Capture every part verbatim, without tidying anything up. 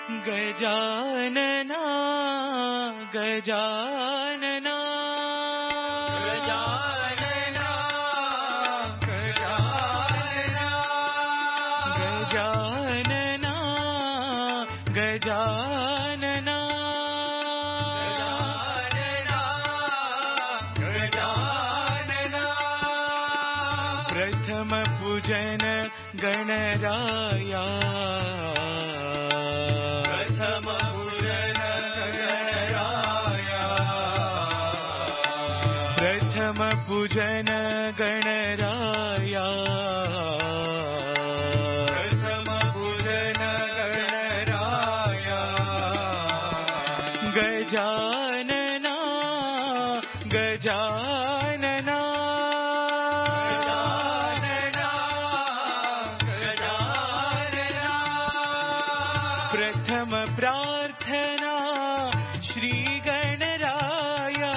गजानना गजानना गजानना गजानना गजानना गजानना गजानना प्रथम पूजन गणराया पूजन गणराया प्रथम पूजन गणराया गजानना गजानना गजानना गजानना प्रथम प्रार्थना श्री गणराया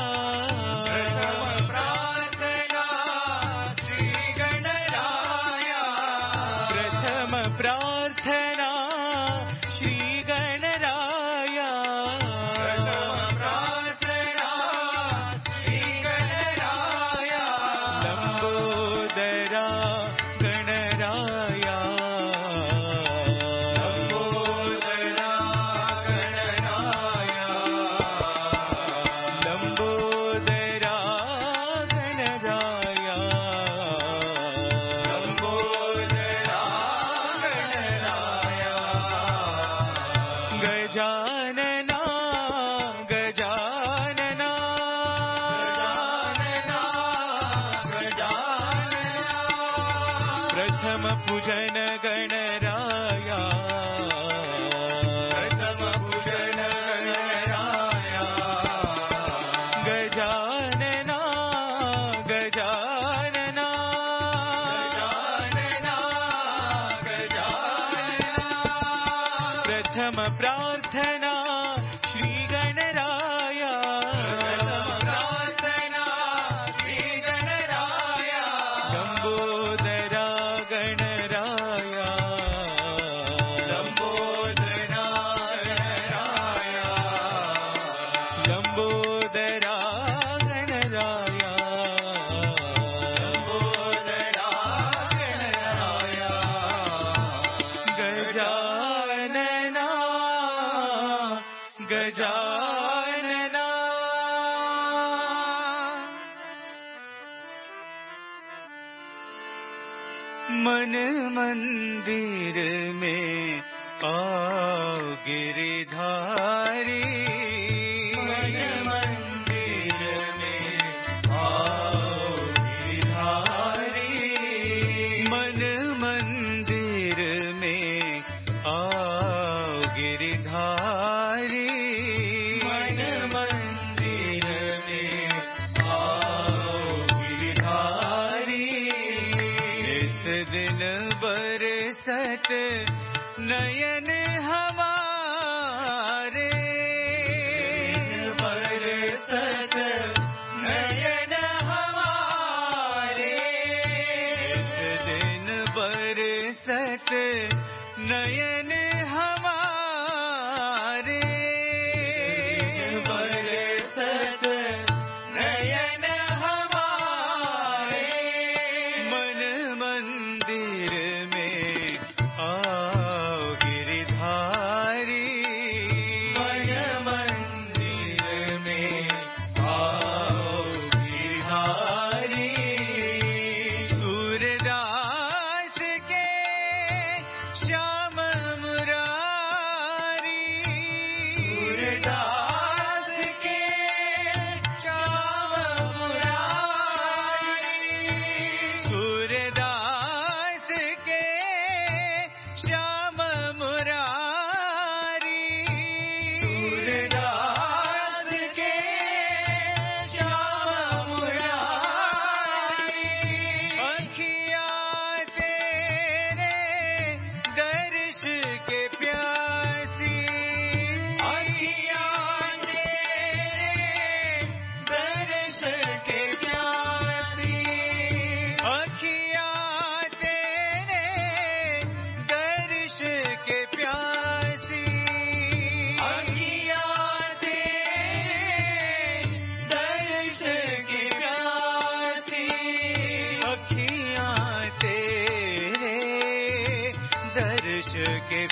प्रार्थना श्री गणराया प्रार्थना श्री गणराया लंबोदरा गणराया लंबोदरा गणराया लंबोदरा गणराया गजानना गजानना गजानना प्रथम पूजन गणराया प्रथम पूजन गणराया गजानना गजानना गजानना गजानना प्रथम प्रार्थना श्री गणराया प्रार्थना श्री गणराया लंबोदरा गणराया लंबोदरा गणराया लंबोदरा गणराया लंबोदरा गणराया गजानना गजानना मन मंदिर में आओ गिरधारी मन मंदिर में आओ गिरधारी मन मंदिर में आओ गिरधारी मन मंदिर में आओ गिरधारी इस दिन बरसत नयन हमारे बरसत नयन हमारे इस दिन बरसत नयन हमारे बरसत नयन हमारे मन मंदिर में आओ गिरधारी मन मंदिर में आओ गिरधारी सूरदास के श्याम मुरारी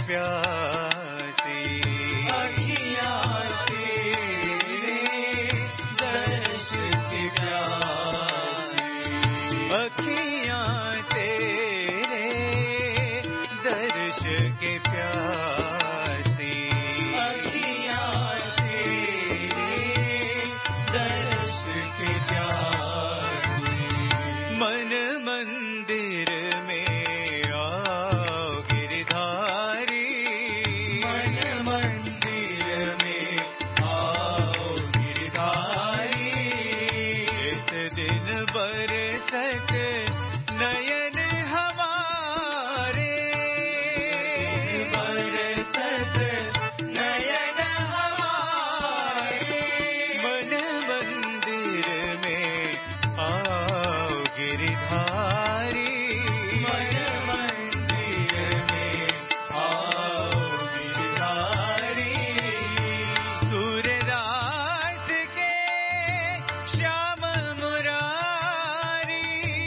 प्यासी, अखियाँ तेरे दर्श के प्यासी, अखियाँ तेरे दर्श के प्यासी, अखियाँ तेरे दर्श के प्यासी। मन मंदिर में आओ गिरधारी, मन मंदिर में आओ गिरधारी। इस दिन बरसत नयन हमारे, बरसत नयन हमारे। मन मंदिर में आओ गिरधारी, मन मंदिर में आओ गिरधारी। सूरदास के श्याम मुरारी,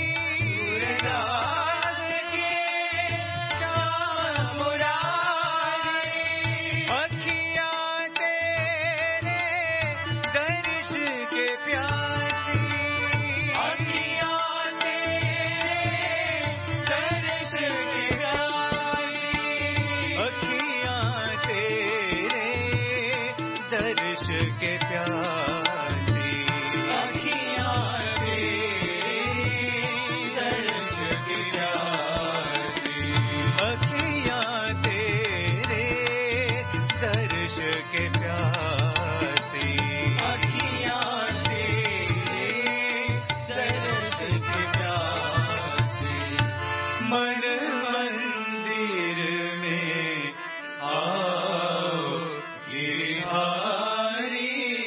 सूरदास के श्याम मुरारी। अखियाँ तेरे दर्श के प्यासी, अखियाँ तेरे दर्श के प्यासी, अखियाँ तेरे दर्श के प्यासी, अखियाँ तेरे दर्श के प्यासी, अखियाँ तेरे दर्श के प्यासी, अखियाँ तेरे दर्श के प्यासी। मन मंदिर में आओ गिरधारी।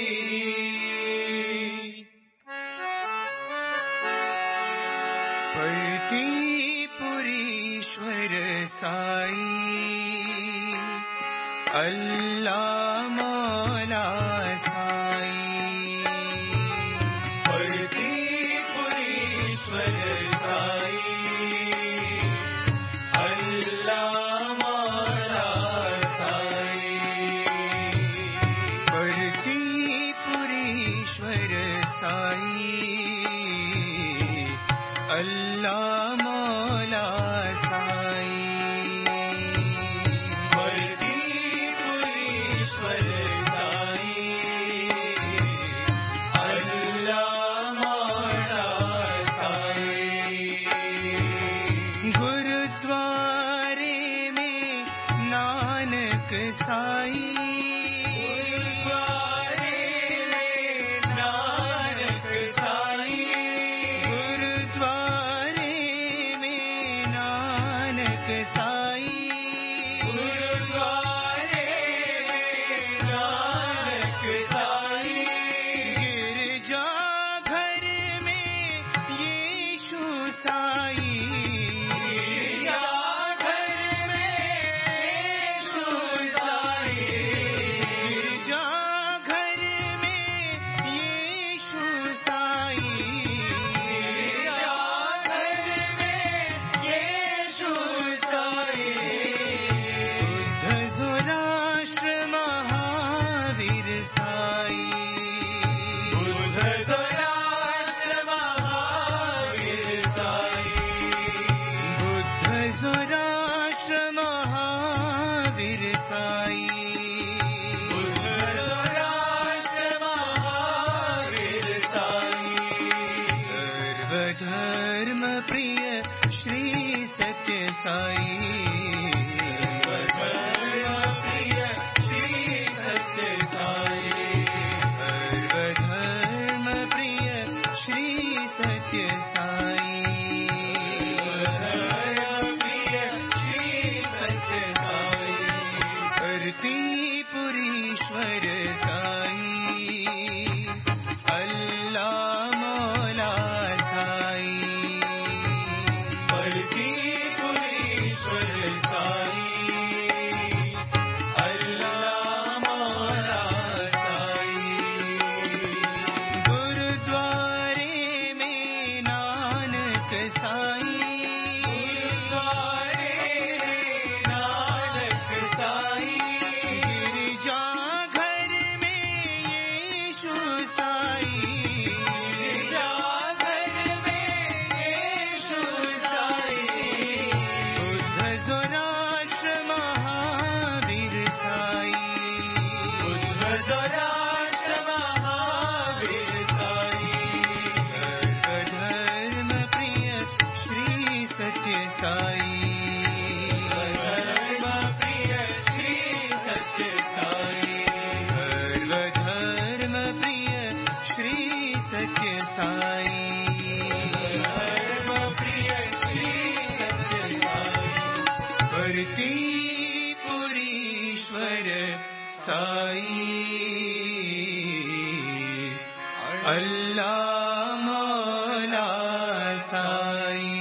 परतीपुरीश्वर साई, अल्लाह मौला साई, परतीपुरीश्वर साई, अल्लाह मौला साई, परतीपुरीश्वर साई, अल्लाह मौला साई, परतीपुरीश्वर साई, अल्लाह मौला साई। गुरुद्वारे में नानक साई, गुरुद्वारे में नानक साई, गुरुद्वारे में नानक साई, गुरुद्वारे में नानक साई। गिरजा घर में यीशु साई, गिरजा घर में यीशु साई, गिरजा घर में यीशु साई, गिरजा घर में यीशु साई। बुद्ध ज़ोराष्ट्र महावीर साई, बुद्ध ज़ोराष्ट्र महावीर साई, बुद्ध ज़ोराष्ट्र महावीर साई, बुद्ध ज़ोराष्ट्र महावीर साई। सर्वधर्म प्रिय श्री सत्य साई, सर्वधर्म प्रिय श्री सत्य साई, सर्वधर्म प्रिय श्री सत्य साई, सर्वधर्म प्रिय श्री सत्य साई। परतीपुरीश्वर साई, अल्लाह मौला साई, परतीपुरीश्वर साई, अल्लाह मौला साई। गुरुद्वारे में नानक साई, गुरुद्वारे में नानक पर साई अल्लाह मौला साई।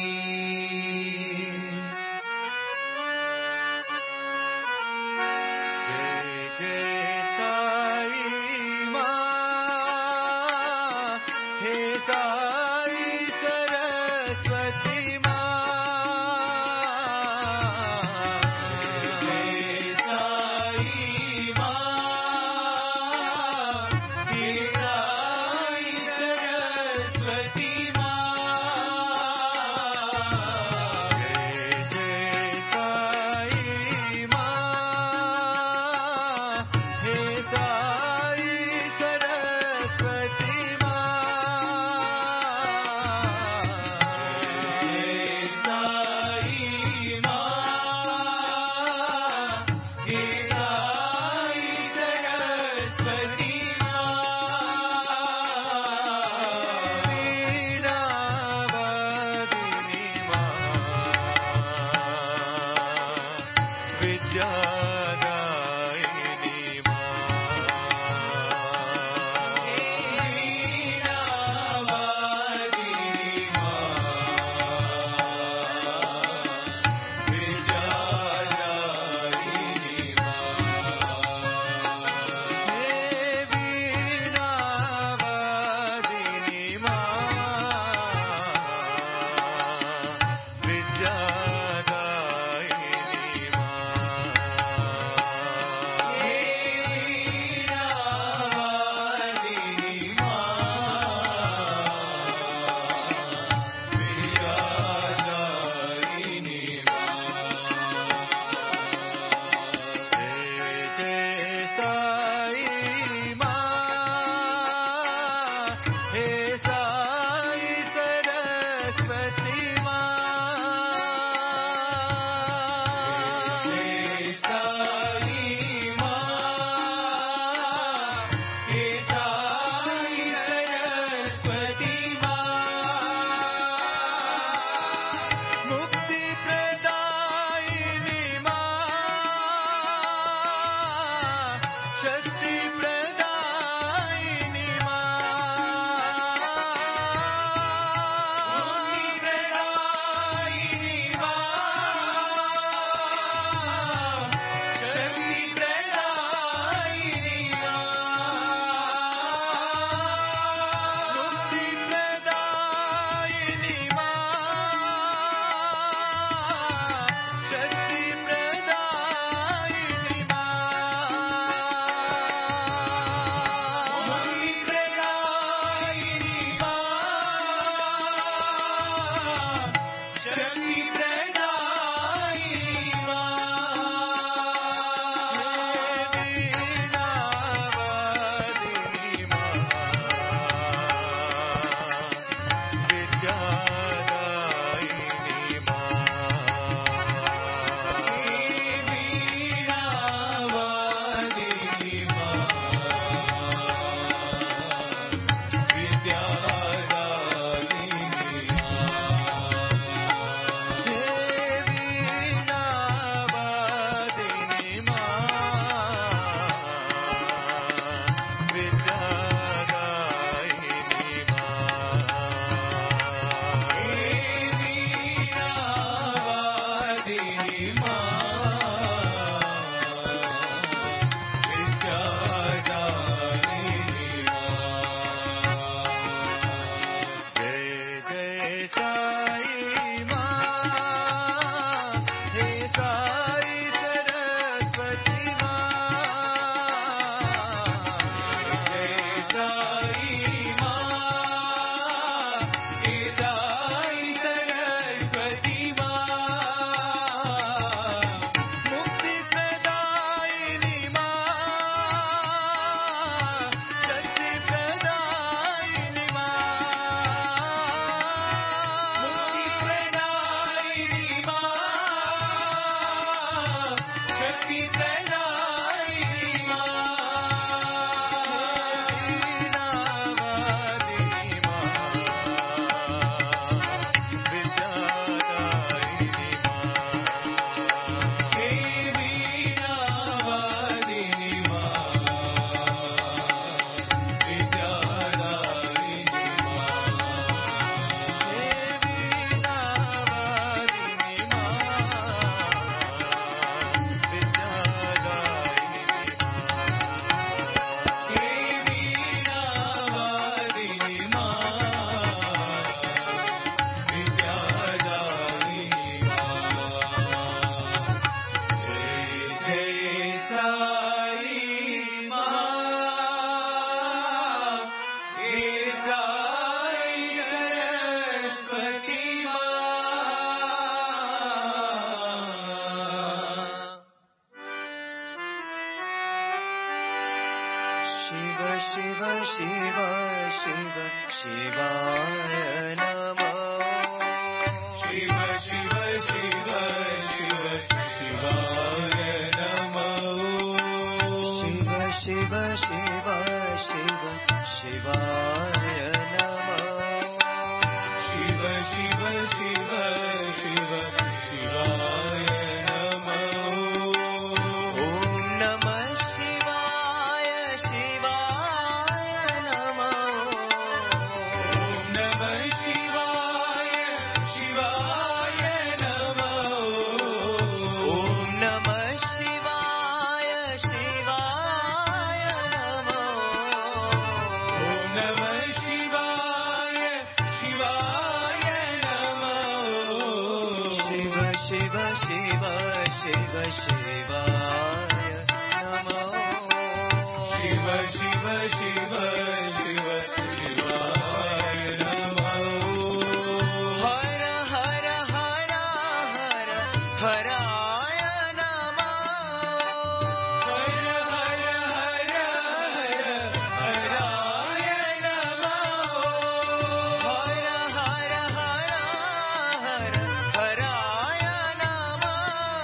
ಶಿವ ಶಿವ ಶಿವ ಶಿವ ಶಿವಾಯ ನಮೋ ಶಿವ ಶಿವ ಶಿವ ಶಿವ ಶಿವಾಯ ನಮೋ ಶಿವ ಶಿವ ಶಿವ ಶಿವ ಶಿವಾಯ ನಮೋ ಶಿವ ಶಿವ ಶಿವ ಶಿವ ಶಿವಾಯ ನಮೋ ಓಂ ನಮಃ ಶಿವಾಯ ಶಿವಾಯ ನಮೋ ಓಂ ನಮಃ ಶಿವಾಯ ಶಿವಾಯ ನಮೋ ಓಂ ನಮಃ ಶಿವಾಯ ಶಿವಾಯ ನಮೋ ಓಂ ನಮಃ ಶಿವಾಯ ಶಿವಾಯ ನಮೋ ಶಿವ ಶಿವ ಶಿವ ಶಿವ ಶಿವಾಯ ನಮೋ ಶಿವ ಶಿವ ಶಿವ ಶಿವ ಶಿವಾಯ ನಮೋ ಹರ ಹರ ಹರ ಹರ ಹರಾಯ ನಮೋ ಹರ ಹರ ಹರ ಹರ ಹರಾಯ ನಮೋ ಹರ ಹರ ಹರ ಹರ ಹರಾಯ ನಮೋ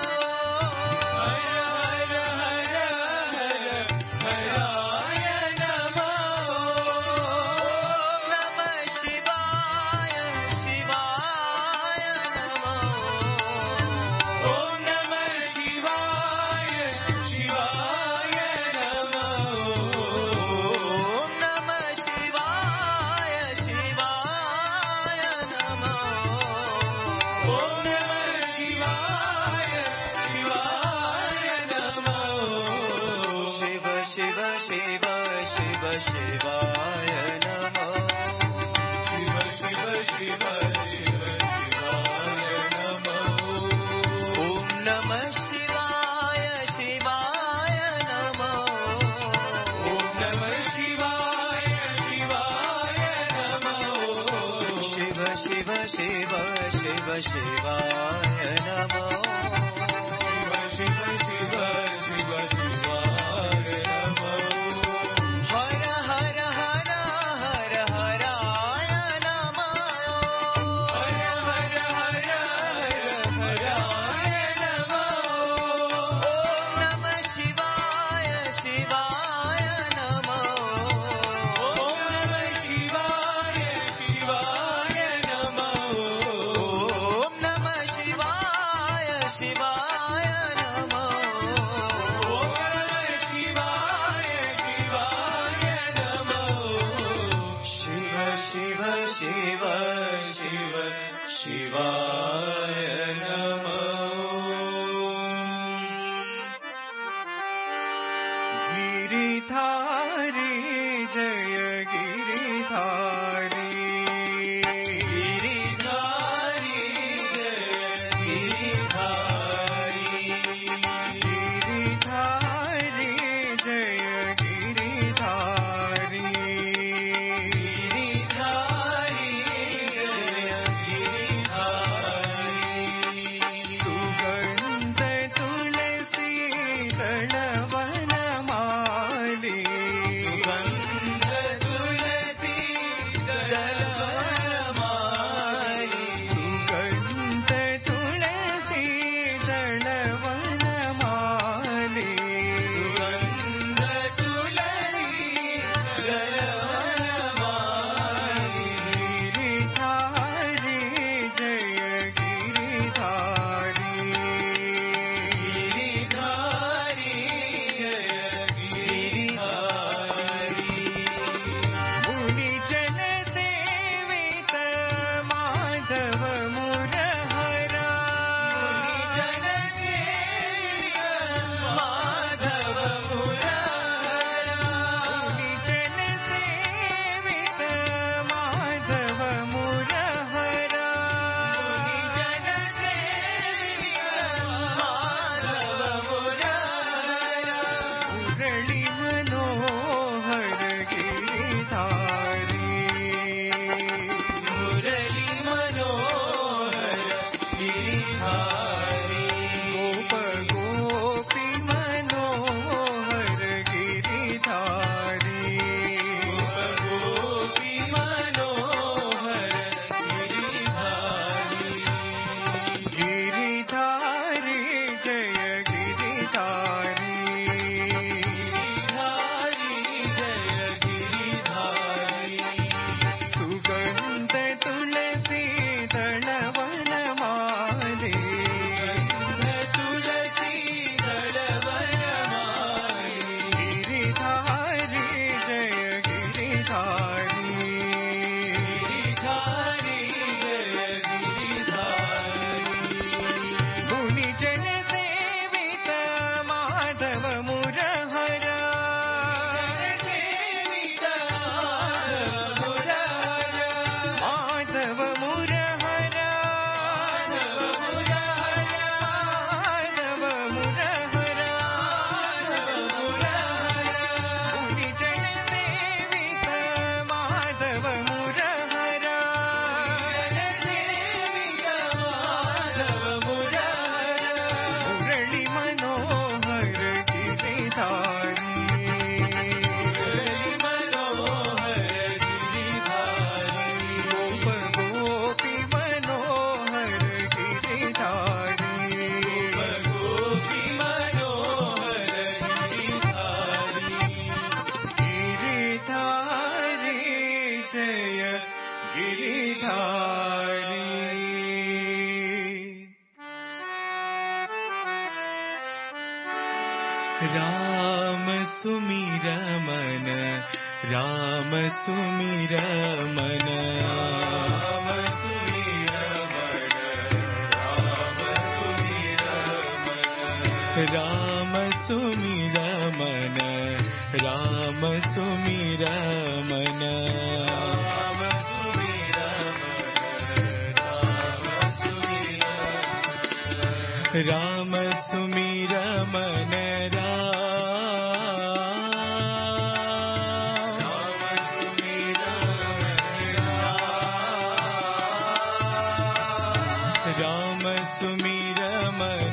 ಹರ ಹರ ಹರ ಹರ ಹರಾಯ ನಮೋ ನಮಃ ಶಿವಾಯ ಶಿವಾಯ ನಮೋ ಓಂ ನಮಃ ಶಿವಾಯ ಶಿವಾಯ ನಮೋ ಓಂ ನಮಃ ಶಿವಾಯ ಶಿವಾಯ ನಮೋ ಓಂ ನಮಃ ಶಿವಾಯ ಶಿವಾಯ ನಮೋ ಶಿವ ಶಿವ ಶಿವ ಶಿವ ಶಿವಾಯ ನಮೋ ಶಿವ ಶಿವ ಶಿವ ಶಿವ ಶಿವಾಯ ನಮೋ ಓಂ ನಮಃ ಶಿವಾಯ ಶಿವಾಯ ನಮೋ ಓಂ ನಮಃ ಶಿವಾಯ ಶಿವಾಯ ನಮೋ ಶಿವ ಶಿವ ಶಿವ ಶಿವ ಶಿವಾಯ ನಮೋ ಶಿವ ಶಿವ ಶಿವ ಶಿವ ಶಿವಾಯ ನಮೋ ಹರ ಹರ ಹರ ಹರ ಹರಾಯ ನಮೋ ಹರ ಹರ ಹರ ಹರ ಹರಾಯ ನಮೋ ಓಂ ನಮಃ ಶಿವಾಯ ಶಿವಾಯ ನಮೋ ಓಂ ನಮಃ ಶಿವಾಯ ಶಿವಾಯ ನಮೋ ಓಂ ನಮಃ ಶಿವಾಯ ಶಿವಾಯ ನಮೋ ಓಂ ನಮಃ ಶಿವಾಯ ಶಿವಾಯ ನಮೋ ಶಿವ ಶಿವ ಶಿವ ಶಿವ ಶಿವಾಯ ನಮೋ ಗಿರಿಧಾರಿ ಜಯ ಗಿರಿಧಾರಿ ಗಿರಿಧಾರಿ ಜಯ ಗಿರಿಧಾರಿ ಗಿರಿಧಾರಿ ಜಯ ಗಿರಿಧಾರಿ ಗಿರಿಧಾರಿ ಜಯ ಗಿರಿಧಾರಿ ಸುಗಂಧ ತುಳಸಿ ದಳವನ ಮಾಲಿ ಸುಗಂಧ ತುಳಸಿ ದಳ राम सुमिर मन राम सुमिर मन राम सुमिर मन राम सुमिर मन राम सुमिर मन राम सुमिर मन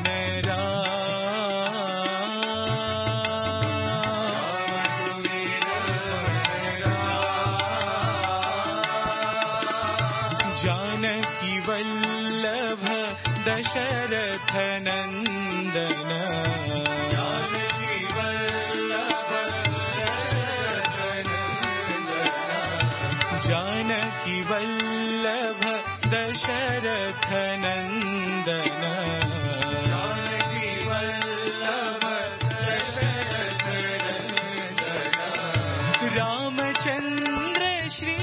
जानकी वल्लभ दशरथ नंदन जानकी वल्लभ जानकी वल्लभ दशरथ नंदन जानकी वल्लभ दशरथ नंदन रामचंद्र श्री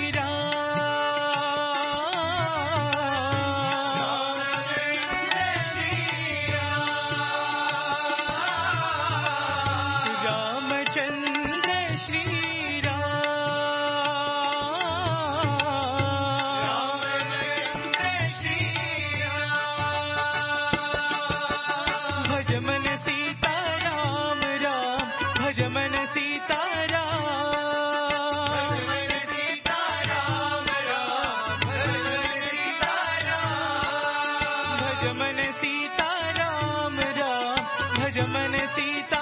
भजमन सीता राम राम भजमन सीता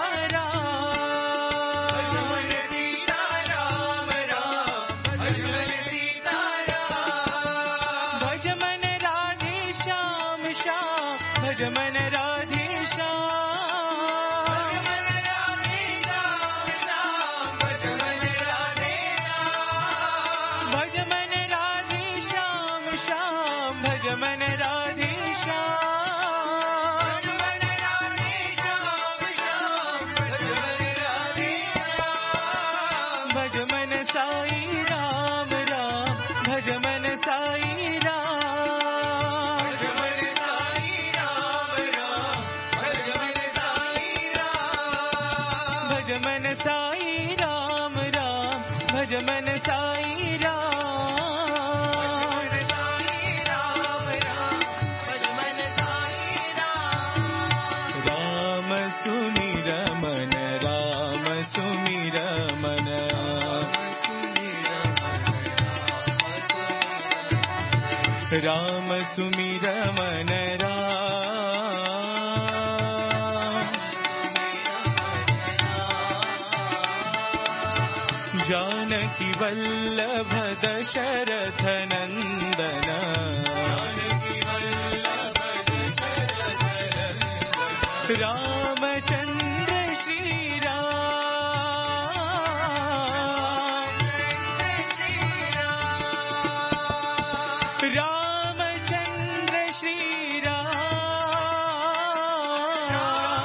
राम भजमन सीता राम राम भजमन सीता राम भजमन राधे श्याम श्याम भजमन राधे श्याम भजमन राधे श्याम श्याम भजमन राधे श्याम भजमन राधे श्याम श्याम भजमन राधे भजमन साई राम राम भजमन साई राम भजमन साई राम राम भजमन साई राम भजमन साई राम राम भजमन साई राम भजमन साई राम राम सुमिर मन राम सुमिर मन राम सुमिर मन राम जानकी वल्लभ दशरथ नंदन रामचंद्र श्री राम रामचंद्र श्री राम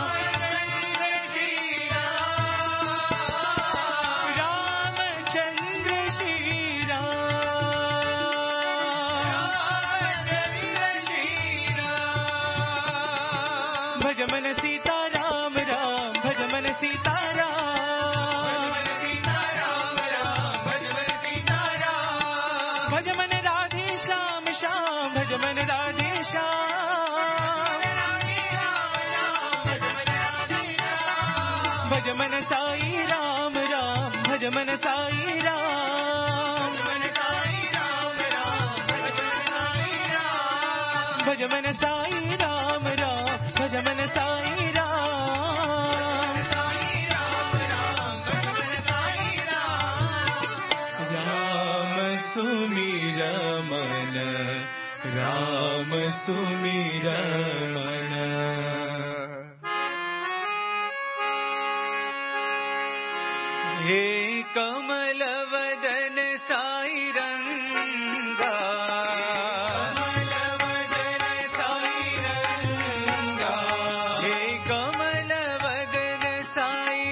रामचंद्र श्री राम भजमन सीता राम राम भजमन सीता राम भजमन राधे श्याम श्याम भजमन राधे श्याम भजमन साई राम राम भजमन साई राम भजमन साई राम राम भजमन साई राम राम सुमिर मन राम सुमिर मन हे कमल वदन साई रंगा कमल वदन साई रंगा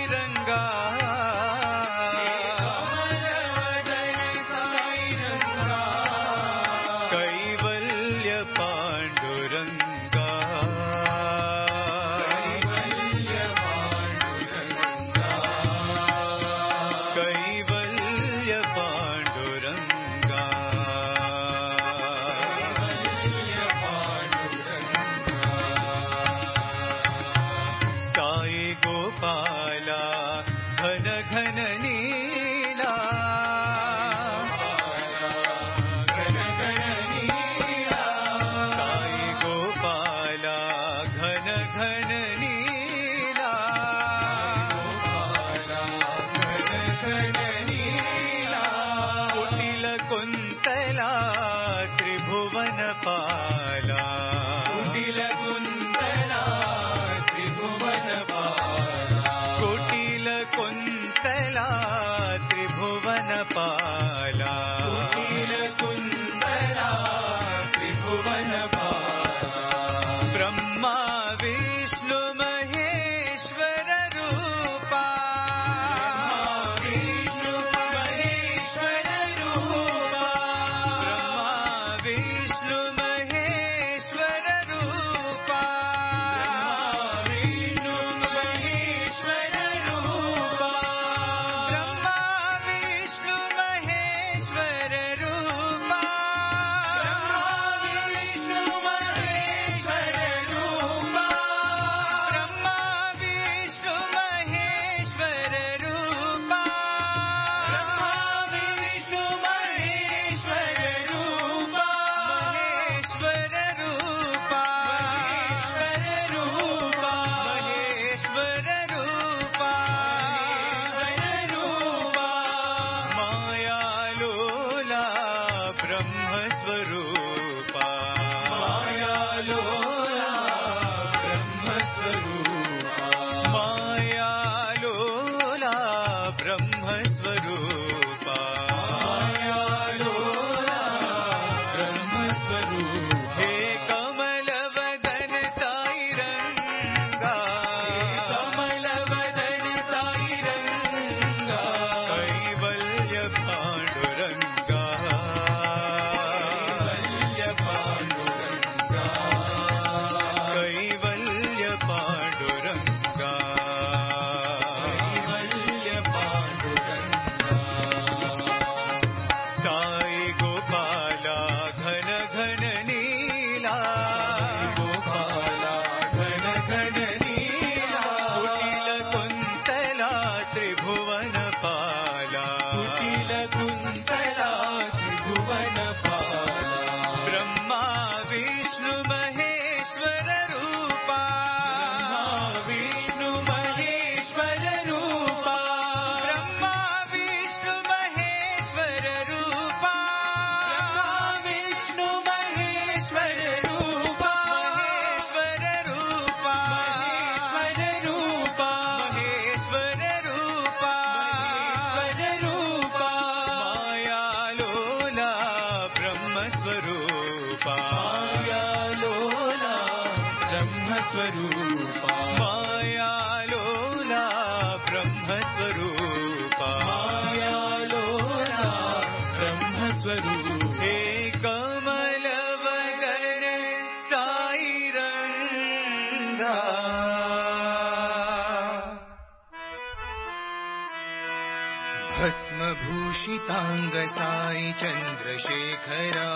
भस्मभूषितांग साई चंद्रशेखरा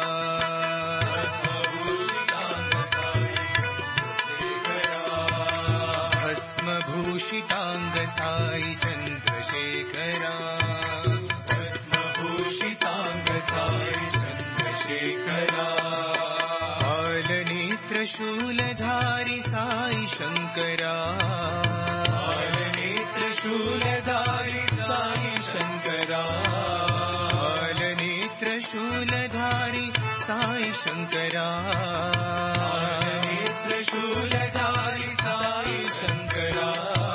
भस्मभूषितांग साई चंद्रशेखरा भस्मभूषितांग साई चंद्रशेखरा बालनेत्र शूलधारी साई शंकरा बालनेत्र शूलधारी साई शंकरा बालनेत्र शूलधारी साई शंकरा बालनेत्र शूलधारी साई शंकरा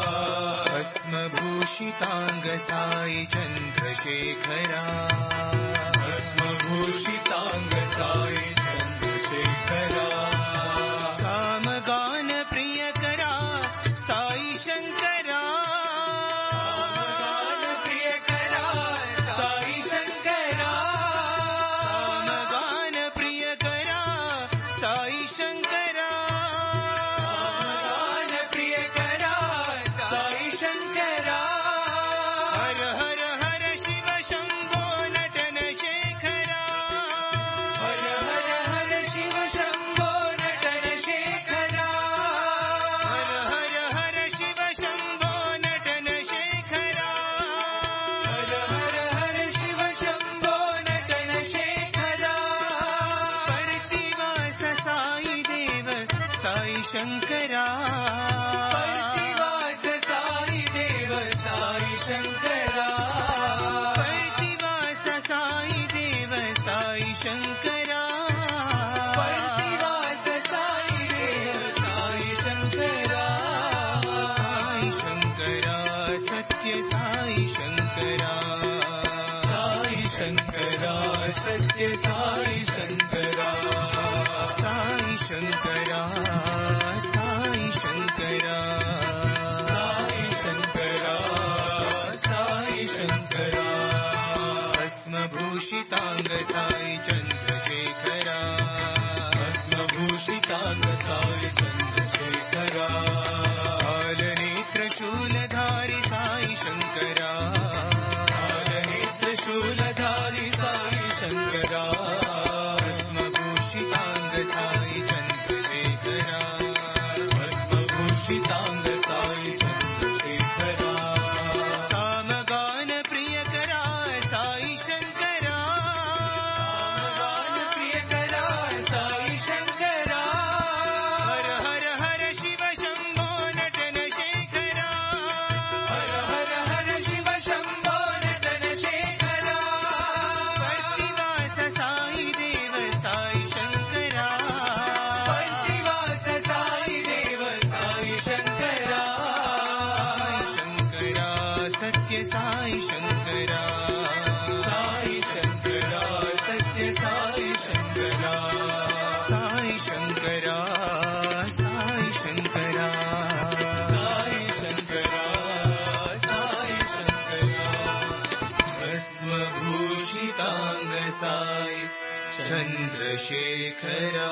भस्मभूषितांग साई चंद्रशेखरा भस्मभूषितांग साई चंद्रशेखरा सामगान प्रियकरा साई शंकरा शंकरा पर्तिवास साई देव साई शंकरा पर्तिवास साई देव साई शंकरा पर्तिवास साई देव साई शंकरा साई शंकरा सत्य साई शंकरा साई शंकरा सत्य साई शंकरा साई शंकरा साई शंकरा साई शंकरा साई शंकरा भस्मभूषितांग साई चंद्रशेखरा भस्मभूषितांग साई चंद्रशेखरा कालनेत्र शूलधारी साई शंकरा कालनेत्र शूलधारी साई शंकरा भस्मभूषितांग साई चंद्रशेखरा भस्मभूषितांग साई चंद्रशेखरा सामगान प्रियकरा साई शंकरा सामगान प्रियकरा साई शंकरा हर हर हर शिव शंभो नटन शेखरा हर हर हर शिव शंभो नटन शेखरा पर्तिवास साई देव साई शंकरा पर्तिवास साई देव साई शंकरा शंकरा सत्य साई शंकरा साई शंकरा सत्य साई शंकरा साई शंकरा साई शंकरा साई शंकरा साई शंकरा भस्मभूषितांग साई चंद्रशेखरा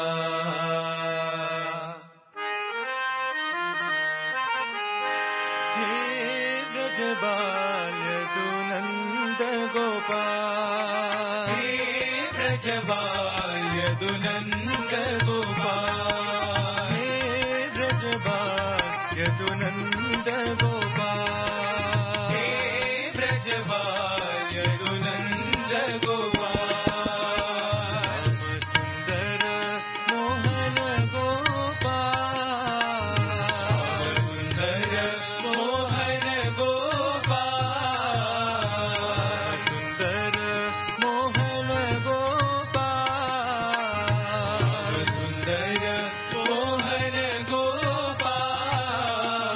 हे ब्रजबाल तु नंद गोपाल हे ब्रजबाल तु नंद गोपाल हे ब्रजबाल तु नंद गोपाल हे ब्रजबाल तु नंद गोपाल सुंदर मोहन गोपाल सुंदर मोहन गोपाल सुंदर मोहन गोपाल सुंदर मोहन गोपाल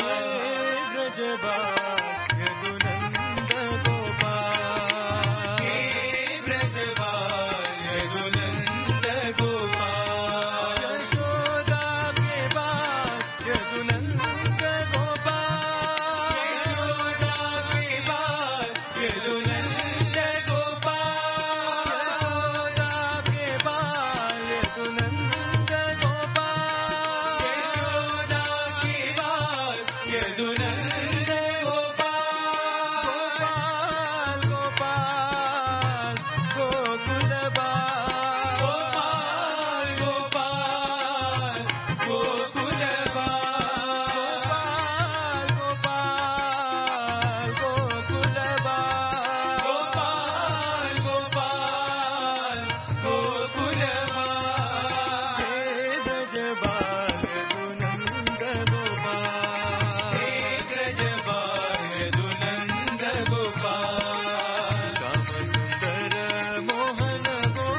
ब्रजबाल तु नंद गोपाल हे ब्रजबाल तु नंद गोपाल यशोदा के बाल तु नंद गोपाल यशोदा के बाल तु नंद गोपाल यशोदा के बाल तु नंद गोपाल यशोदा के बाल तु नंद गोपाल गोपाल गोकुल बाल गोपाल गोपाल गोकुल बाल गोपाल गोकुल बाल गोपाल गोपाल गोकुल बाल हे ब्रजबाल तु नंद गोपाल हे ब्रजबाल तु नंद गोपाल श्याम सुंदर मोहन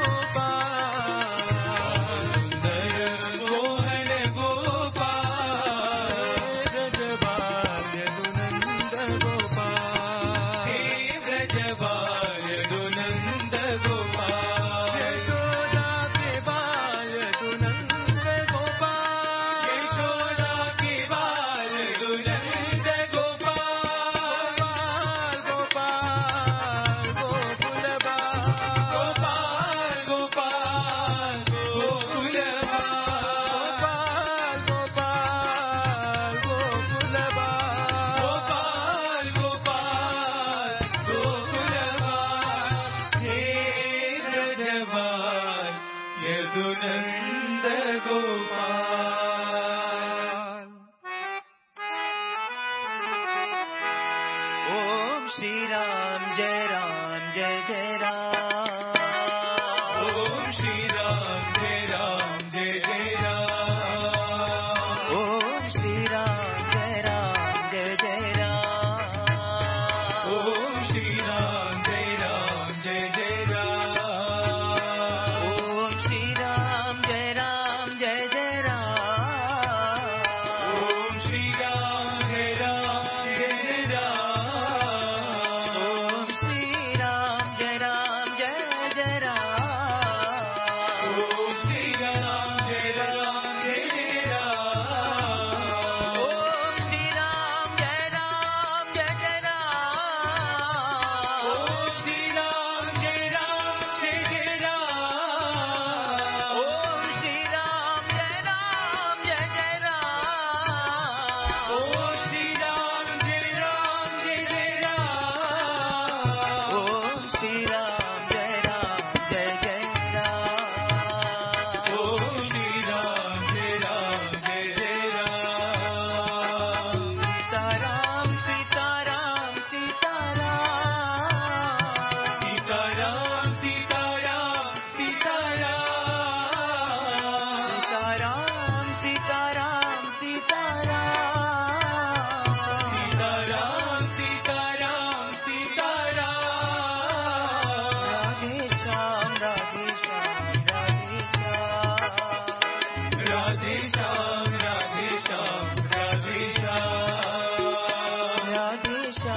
गोपाल सुंदर मोहन गोपाल ब्रजबाल तु नंद गोपाल हे ब्रजबाल तु नंद गोपाल यशोदा के बाल तु नंद गोपाल यशोदा के बाल तु नंद गोपाल गोपाल गोकुल बाल गोपाल गोपाल गोकुल बाल गोपाल गोकुल बाल गोपाल गोपाल गोकुल बाल हे ब्रजबाल तु नंद गोपाल ओम श्री राम जय राम जय जय राम ओम श्री राम जय राम जय जय राम ओम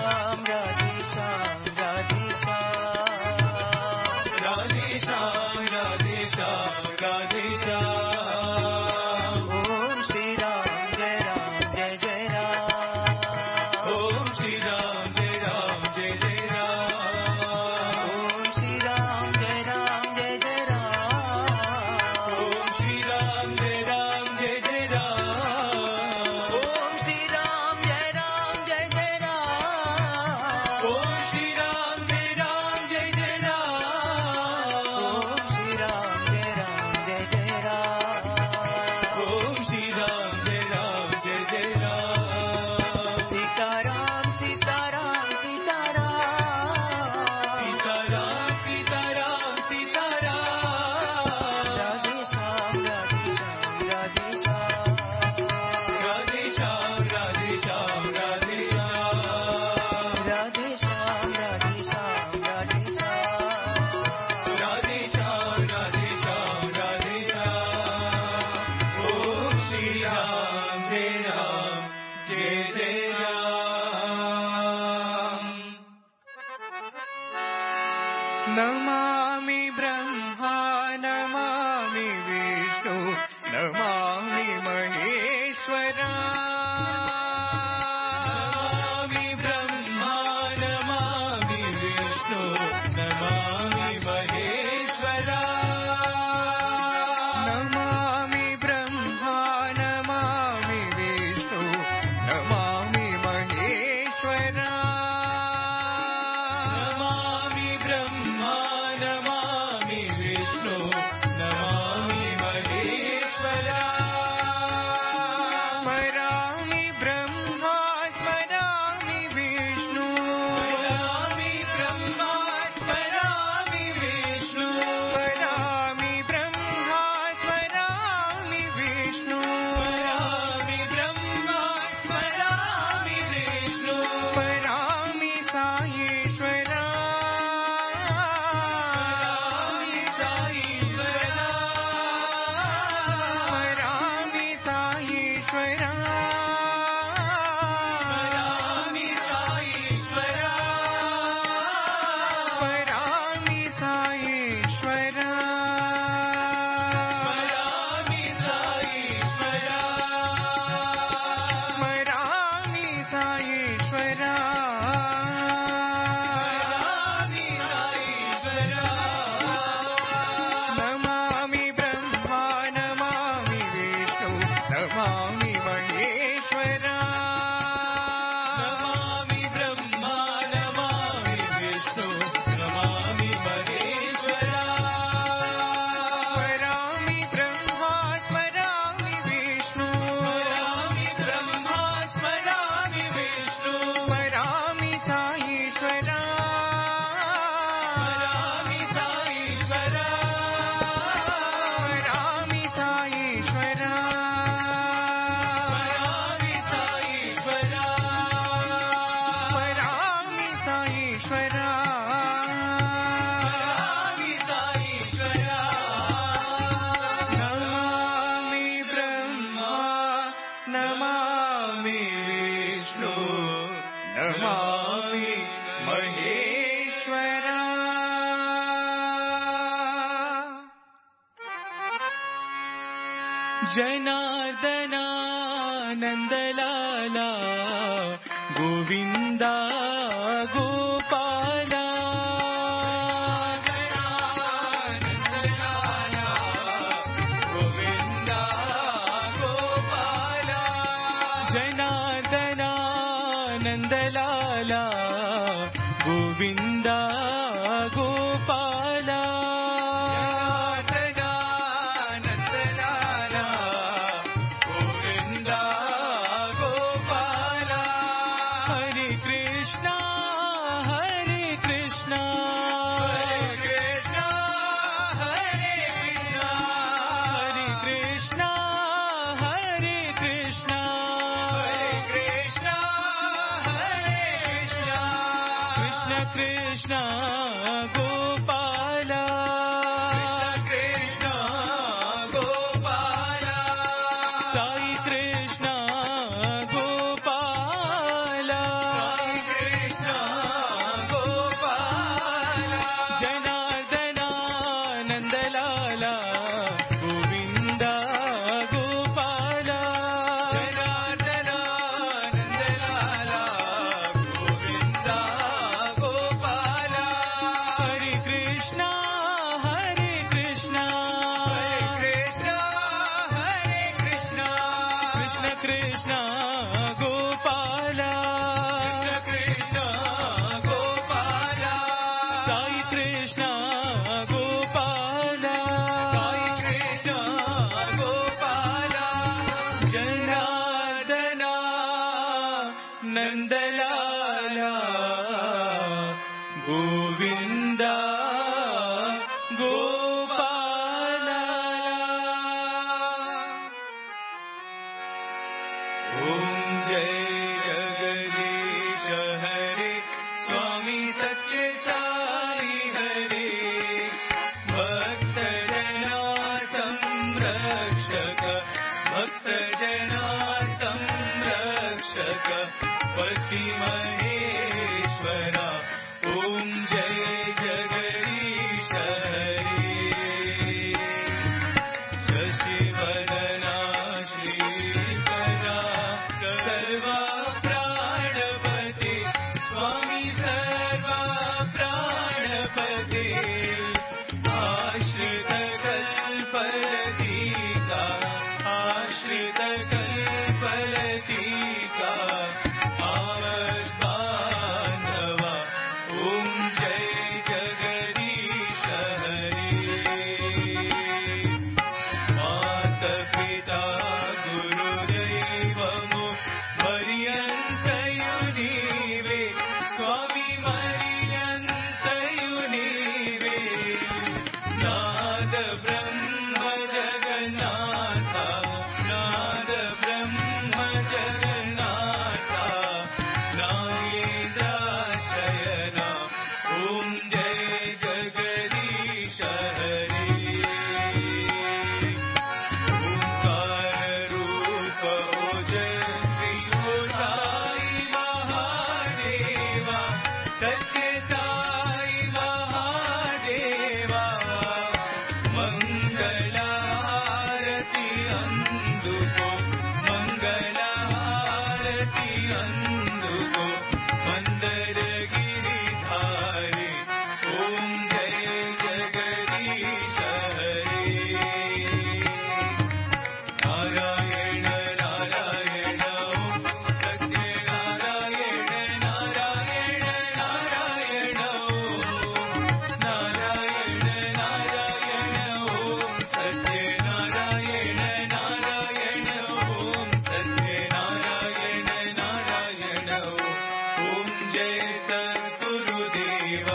श्याम राधे श्याम राधे श्याम राधे श्याम राधे श्याम राधे श्याम ओम श्री राम जय राम जय जय राम ओम श्री राम जय राम जय जय राम ओम श्री राम जय राम जय जय राम ओम श्री राम जय राम जय जय राम ओम श्री राम जय राम जय जय राम ओम श्री राम जय राम जय जय राम ओम श्री राम जय राम जय जय राम ओम श्री राम जय राम जय जय राम सीताराम सीताराम सीताराम सीताराम सीताराम सीताराम राधे श्याम राधे श्याम राधे श्याम राधे श्याम राधे श्याम राधे श्याम राधे श्याम राधे श्याम राधे श्याम राधे श्याम राधे श्याम राधे श्याम ओम श्री राम जय राम जय जय राम नमामि ब्रह्मा नमामि विष्णु नमामि महेश्वरा नमामि ब्रह्मा नमामि विष्णु नमामि महेश्वरा नमामि ब्रह्मा नमामि विष्णु नमामि महेश्वरा नमामि ब्रह्मा नमामि विष्णु नमामि महेश्वरा स्मरामि ब्रह्मा स्मरामि विष्णु स्मरामि ब्रह्मा स्मरामि विष्णु स्मरामि ब्रह्मा स्मरामि विष्णु स्मरामि ब्रह्मा स्मरामि विष्णु स्मरामि साईश्वरा स्मरामि साईश्वरा स्मरामि साईश्वरा स्मरामि साईश्वरा स्मरामि साईश्वरा स्मरामि साईश्वरा स्मरामि साईश्वरा स्मरामि साईश्वरा नमामि ब्रह्मा नमामि विष्णु नमामि महेश्वरा नमामि ब्रह्मा नमामि विष्णु नमामि महेश्वरा स्मरामि ब्रह्मा स्मरामि विष्णु स्मरामि ब्रह्मा स्मरामि विष्णु स्मरामि साईश्वरा स्मरामि साईश्वरा स्मरामि साईश्वरा स्मरामि साईश्वरा स्मरामि साईश्वरा स्मरामि साईश्वरा नमामि ब्रह्मा नमामि विष्णु नमामि महेश्वरा जनार्दना नंदलाला गोविंदा गोपाला नंदलाला गोविंदा गोपाला जनार्दना नंदलाला गोविंदा गोपाला नंदलाला गोविंदा गोपाला हरे कृष्णा हरे कृष्णा हरे कृष्णा हरे कृष्णा हरे कृष्णा हरे कृष्णा हरे कृष्णा हरे कृष्णा कृष्ण कृष्ण गोपाला कृष्ण कृष्ण गोपाला साई कृष्ण गोपाला साई कृष्ण गोविन्द गोपाल ॐ जय जगदीश हरे स्वामी सत्य साई हरे भक्त जना संरक्षक भक्त जना संरक्षक पति महेश्वरा ॐ जय जगदीश हरे शशिवदना श्रीकरा सर्वा प्राणपते स्वामी सर्वा प्राणपते आश्रित कल्पलतिका आश्रित कल्पलतिका आवद्बान्धवा ॐ जय जगदीश हरे मातपिता गुरुदैवमो मर्यन्तयु नीवे स्वामी मर्यन्तयु नीवे नाद ब्रह्म जगन्नाथ नाद ब्रह्म जगन्नाथ नागेन्द्राशयना ॐ जय जगदीश हरे ओंकाररूप ओजस्वी ओ साई महादेवा सत्य साई महादेवा मंगलारती अंदुको मंगलारती अंदुको मंदर गिरिधारी ॐ जय जगदीश हरे नारायण नारायण ॐ सत्य नारायण नारायण नारायण ॐ नारायण नारायण ॐ सत्य नारायण नारायण ॐ सत्य नारायण नारायण ॐ जय सद्गुरुदेवा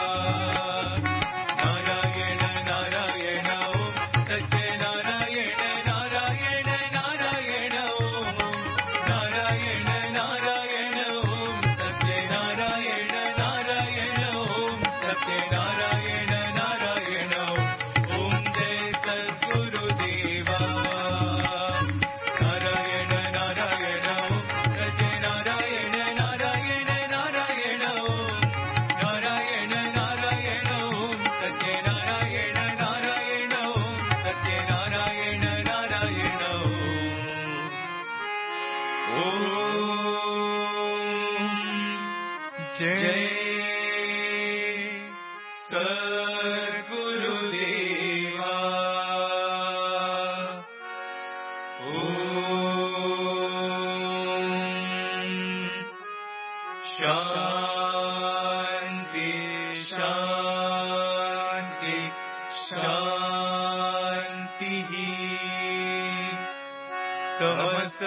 नारायण नारायण ॐ सत्य नारायण नारायण नारायण ॐ नारायण नारायण ॐ सत्य नारायण नारायण ॐ सत्य नारायण नारायण ॐ जय सद्गुरुदेवा नारायण नारायण ॐ सत्य नारायण नारायण नारायण ॐ नारायण नारायण ॐ सत्य नारायण नारायण ॐ सत्य नारायण नारायण ॐ जय सद्गुरुदेवा ॐ शान्ति शान्ति शान्तिः समस्त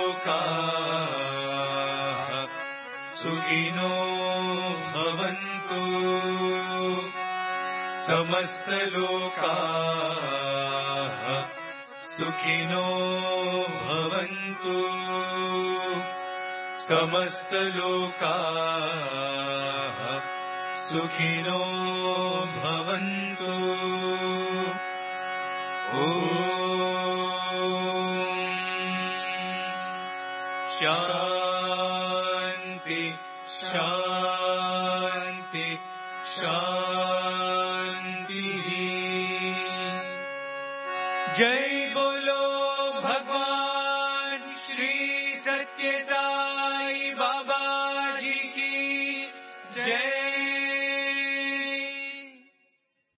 लोकाः सुखिनो भवन्तु समस्त लोकाः सुखिनो भवन्तु समस्त लोकाः सुखिनो भवन्तु ॐ शान्ति शान्ति शान्तिः जय